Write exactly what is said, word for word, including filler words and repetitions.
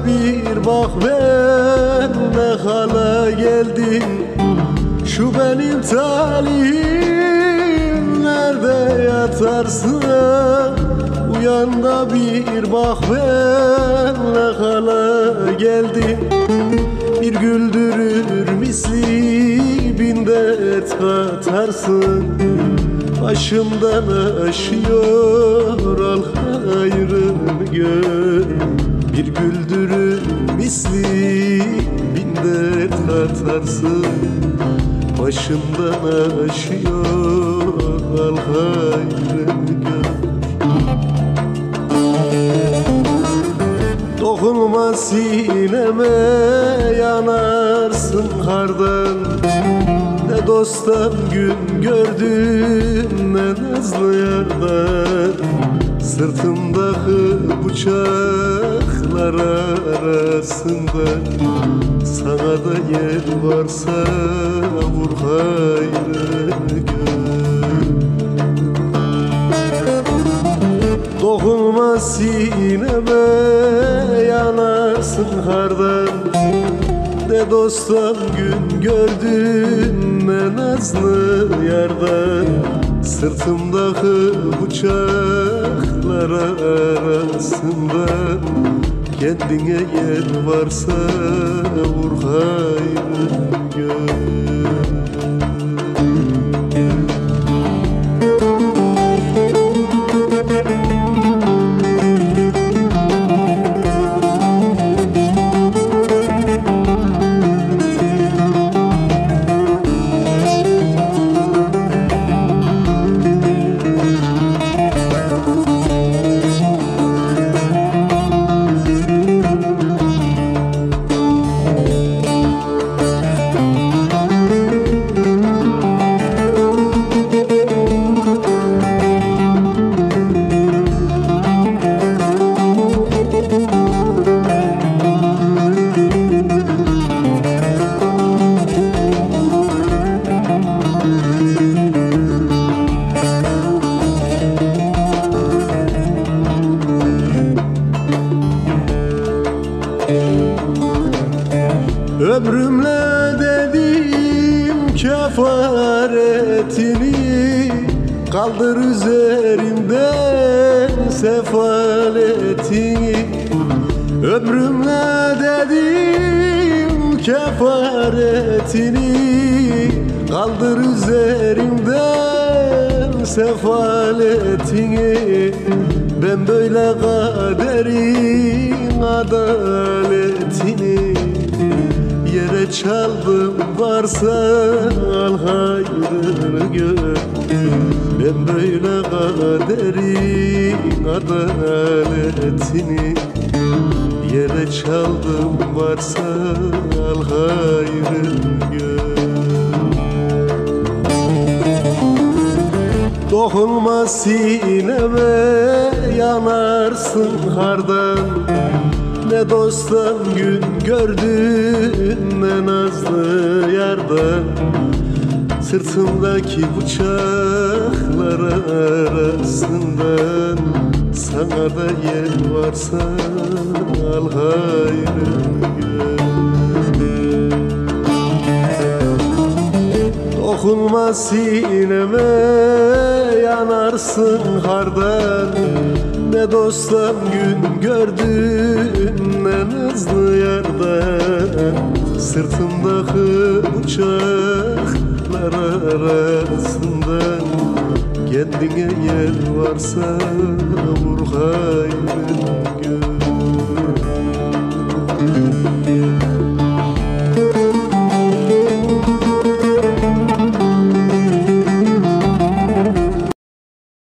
bir bak ben ne hale geldim. Şu benim talihim nerede yatarsın? Uyan da bir bak ben ne hale geldim. Bir güldürür misli bin dert katarsın. Başımdan aşıyor al hayrını gör. Bir güldürür misli bin dert katarsın. Başımdan aşıyor al hayrını gör. Dokunma sineme yanarsın hardan. Ne dosttan gün gördüm ne nazlı yardan. Sırtımdaki bıçaklar arasında sana da yer varsa vur hayrını gör. Dokunma sineme yanarsın hardan. Ne dosttan gün gördüm ne nazlı yardan. Sırtımdaki bıçaklar arasında kendine yer varsa vur hayrını gör. Ömrümle dedim kefaretini, kaldır üzerimden sefaletini. Ömrümle dedim kefaretini, kaldır üzerimden sefaletini. Ben böyle kaderin adaletini yere çaldım varsa al hayrını gör. Ben böyle kaderin adaletini yere çaldım varsa al hayrını gör. Dokunma sineme yanarsın hardan. Ne dosttan gün gördüm ne nazlı yardan. Sırtımdaki bıçaklar arasından sana da yer varsa al hayrını gör. Dokunma sineme yanarsın hardan. Ne dosttan gün gördüm ne nazlı yardan. Sırtımdaki bıçaklar arasından kendine yer varsa vur.